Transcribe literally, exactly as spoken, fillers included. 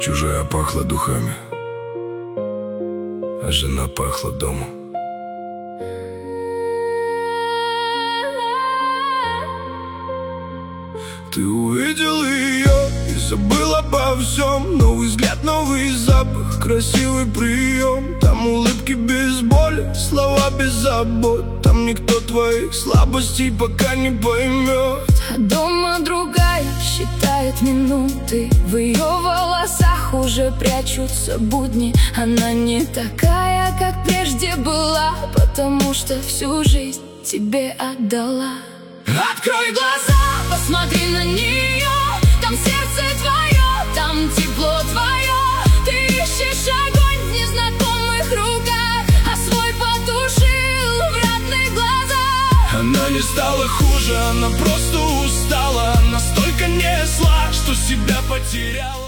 Чужая пахла духами, а жена пахла домом. Ты увидел ее и забыл обо всем. Новый взгляд, новый запах, красивый прием. Там улыбки без боли, слова без забот. Там никто твоих слабостей пока не поймет. А дома другая считает минуты. В ее волосах уже прячутся будни. Она не такая, как прежде была, потому что всю жизнь тебе отдала. Открой глаза, посмотри на нее. Там сердце твое, там тепло твое. Ты ищешь огонь в незнакомых руках, а свой потушил в родных глазах. Она не стала хуже, она просто устала. Настолько несла, что себя потеряла.